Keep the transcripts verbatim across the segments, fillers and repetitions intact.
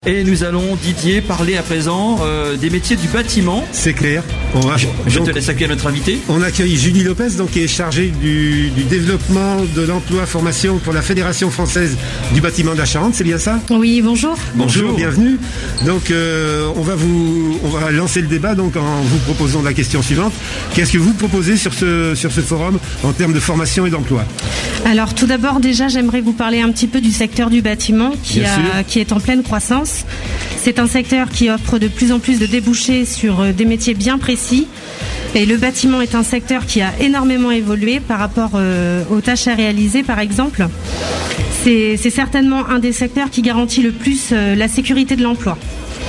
Et nous allons, Didier, parler à présent euh, des métiers du bâtiment. C'est clair. On va, je je donc, te laisse accueillir notre invité. On accueille Julie Lopez, donc, qui est chargée du, du développement de l'emploi formation pour la Fédération française du bâtiment de la Charente. C'est bien ça? Oui, bonjour. Bonjour, bonjour. Bienvenue. Donc, euh, on va vous, on va lancer le débat donc en vous proposant la question suivante. Qu'est-ce que vous proposez sur ce sur ce forum en termes de formation et d'emploi? Alors, tout d'abord, déjà, j'aimerais vous parler un petit peu du secteur du bâtiment qui, a, qui est en pleine croissance. C'est un secteur qui offre de plus en plus de débouchés sur des métiers bien précis. Et le bâtiment est un secteur qui a énormément évolué par rapport euh, aux tâches à réaliser, par exemple. C'est, c'est certainement un des secteurs qui garantit le plus euh, la sécurité de l'emploi.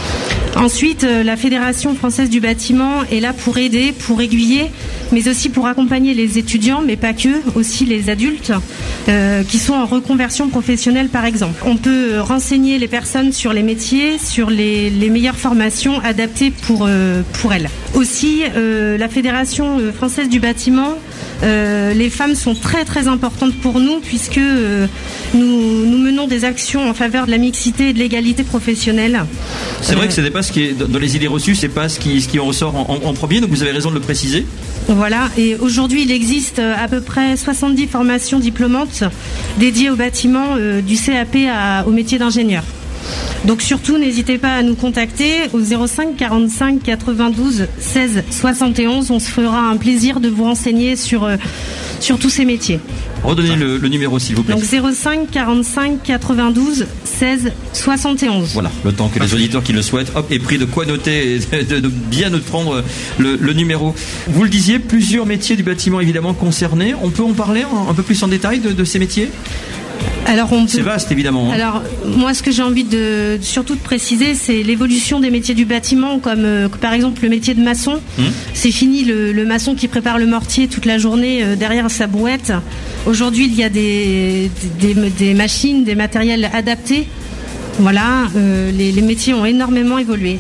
Ensuite, euh, la Fédération française du bâtiment est là pour aider, pour aiguiller, mais aussi pour accompagner les étudiants, mais pas que, aussi les adultes euh, qui sont en reconversion professionnelle, par exemple. On peut renseigner les personnes sur les métiers, sur les, les meilleures formations adaptées pour, euh, pour elles. Aussi, euh, la Fédération française du bâtiment, euh, les femmes sont très très importantes pour nous puisque euh, nous, nous menons des actions en faveur de la mixité et de l'égalité professionnelle. C'est vrai euh, que ce n'est pas ce qui est dans les idées reçues, c'est pas ce qui, ce qui en ressort en, en, en premier, donc vous avez raison de le préciser. Voilà, et aujourd'hui il existe à peu près soixante-dix formations diplômantes dédiées au bâtiment euh, du C A P à, au métier d'ingénieur. Donc surtout n'hésitez pas à nous contacter au zéro cinq quarante-cinq quatre-vingt-douze seize soixante et onze, on se fera un plaisir de vous renseigner sur, euh, sur tous ces métiers. Redonnez le, le numéro s'il vous plaît. Donc zéro cinq quarante-cinq quatre-vingt-douze seize soixante et onze. Voilà, le temps que les auditeurs qui le souhaitent, hop, aient pris de quoi noter et de, de, de bien de prendre le, le numéro. Vous le disiez, plusieurs métiers du bâtiment évidemment concernés. On peut en parler un, un peu plus en détail de, de ces métiers ? Alors on peut... C'est vaste évidemment. Hein. Alors moi ce que j'ai envie de surtout de préciser, c'est l'évolution des métiers du bâtiment, comme euh, par exemple le métier de maçon. Mmh. C'est fini le, le maçon qui prépare le mortier toute la journée euh, derrière sa brouette. Aujourd'hui il y a des, des, des machines, des matériels adaptés. Voilà, euh, les, les métiers ont énormément évolué.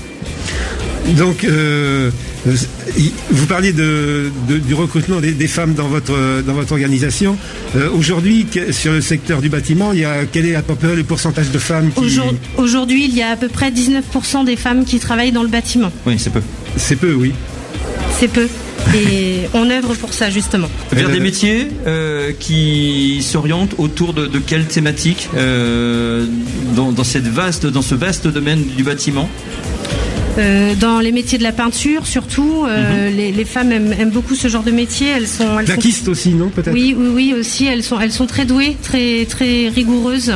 Donc euh, vous parliez de, de, du recrutement des, des femmes dans votre, dans votre organisation. Euh, aujourd'hui, sur le secteur du bâtiment, il y a, quel est à peu près le pourcentage de femmes qui... Aujourd'hui, aujourd'hui, il y a à peu près dix-neuf pour cent des femmes qui travaillent dans le bâtiment. Oui, c'est peu. C'est peu, oui. C'est peu. Et on œuvre pour ça, justement. Vers des métiers euh, qui s'orientent autour de, de quelle thématique euh, dans, dans, cette vaste, dans ce vaste domaine du bâtiment? Euh, dans les métiers de la peinture, surtout, euh, mm-hmm. les, les femmes aiment, aiment beaucoup ce genre de métier. Elles sont, elles plaquistes sont... aussi, non, peut-être? Oui, oui, oui, aussi. Elles sont, elles sont très douées, très, très rigoureuses.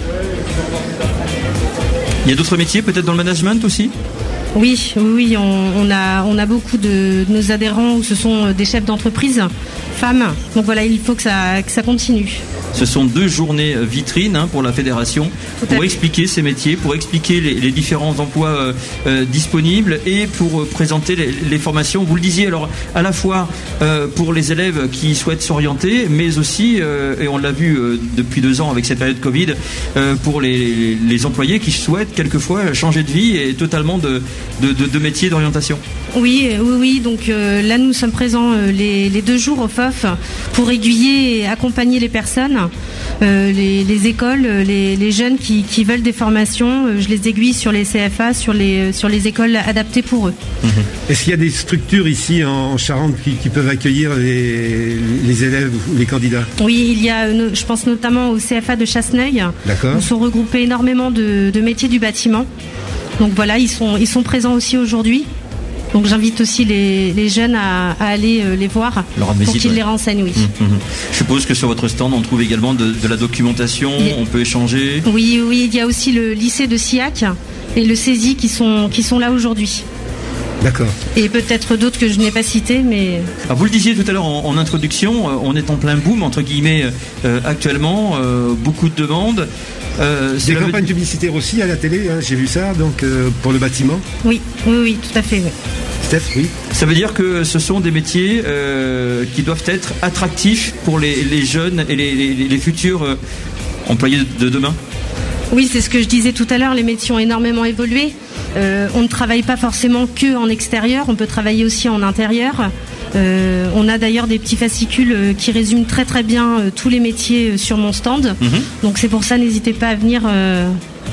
Il y a d'autres métiers, peut-être dans le management aussi? Oui, oui, oui. On, on a, on a beaucoup de, de nos adhérents où ce sont des chefs d'entreprise, femmes. Donc voilà, il faut que ça, que ça continue. Ce sont deux journées vitrines hein, pour la fédération pour expliquer ces métiers, pour expliquer les, les différents emplois euh, euh, disponibles et pour euh, présenter les, les formations. Vous le disiez, alors à la fois euh, pour les élèves qui souhaitent s'orienter, mais aussi, euh, et on l'a vu euh, depuis deux ans avec cette période Covid, euh, pour les, les employés qui souhaitent quelquefois changer de vie et totalement de, de, de, de métier d'orientation. Oui, oui, oui. Donc euh, là, nous sommes présents euh, les, les deux jours au F O F pour aiguiller et accompagner les personnes, euh, les, les écoles, les, les jeunes qui, qui veulent des formations. Euh, je les aiguille sur les C F A, sur les, sur les écoles adaptées pour eux. Mmh. Est-ce qu'il y a des structures ici en Charente qui, qui peuvent accueillir les, les élèves ou les candidats? Oui, il y a, je pense notamment au C F A de Chasseneuil. D'accord. Où sont regroupés énormément de, de métiers du bâtiment. Donc voilà, ils sont, ils sont présents aussi aujourd'hui. Donc j'invite aussi les, les jeunes à, à aller euh, les voir pour visite, qu'ils ouais. les renseignent, oui. Mmh, mmh. Je suppose que sur votre stand, on trouve également de, de la documentation, et... on peut échanger. Oui, oui, il y a aussi le lycée de Sillac et le C E S I qui sont, qui sont là aujourd'hui. D'accord. Et peut-être d'autres que je n'ai pas cités, mais... Alors vous le disiez tout à l'heure en, en introduction, euh, on est en plein boom, entre guillemets, euh, actuellement, euh, beaucoup de demandes. Euh, Des campagnes veut... publicitaires aussi à la télé, hein, j'ai vu ça, donc euh, pour le bâtiment. Oui, oui, oui, tout à fait. Oui. Steph, oui. Ça veut dire que ce sont des métiers euh, qui doivent être attractifs pour les, les jeunes et les, les, les futurs euh, employés de demain? Oui, c'est ce que je disais tout à l'heure, les métiers ont énormément évolué. Euh, on ne travaille pas forcément que en extérieur, on peut travailler aussi en intérieur. Euh, on a d'ailleurs des petits fascicules euh, qui résument très très bien euh, tous les métiers euh, sur mon stand. Mmh. Donc c'est pour ça, n'hésitez pas à venir euh,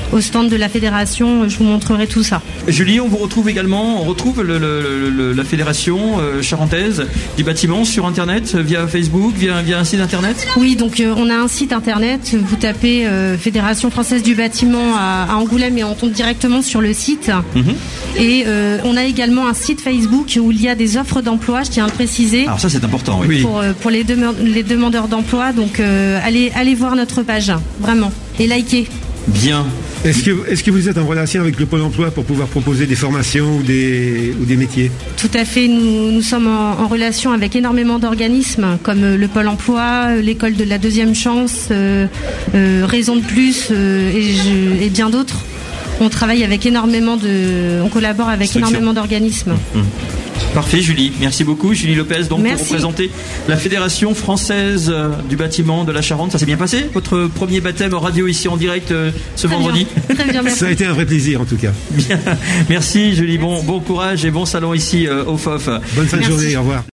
au stand de la fédération, je vous montrerai tout ça. Julie, on vous retrouve également, on retrouve le, le, le, la fédération euh, charentaise du bâtiment sur internet, via Facebook, via, via un site internet? Oui, donc euh, on a un site internet, vous tapez euh, Fédération française du bâtiment à, à Angoulême et on tombe directement sur le site. Mm-hmm. Et euh, on a également un site Facebook où il y a des offres d'emploi, je tiens à le préciser. Alors ça c'est important, oui. Pour, euh, pour les, deme- les demandeurs d'emploi, donc euh, allez, allez voir notre page, vraiment, et likez. Bien. Est-ce que, est-ce que vous êtes en relation avec le Pôle emploi pour pouvoir proposer des formations ou des, ou des métiers? Tout à fait, nous, nous sommes en, en relation avec énormément d'organismes comme le Pôle emploi, l'école de la deuxième chance, euh, euh, Raison de plus euh, et, je, et bien d'autres. On travaille avec énormément de, on collabore avec Structure. énormément d'organismes. Mmh. Parfait, Julie. Merci beaucoup, Julie Lopez, donc Merci. pour représenter la Fédération française du bâtiment de la Charente. Ça s'est bien passé, votre premier baptême radio ici en direct euh, ce Très vendredi? Bien. Très bien, merci. Ça a été un vrai plaisir en tout cas. Bien. Merci, Julie. Merci. Bon, bon courage et bon salon ici euh, au F O F. Bonne fin de Merci. journée. Au revoir.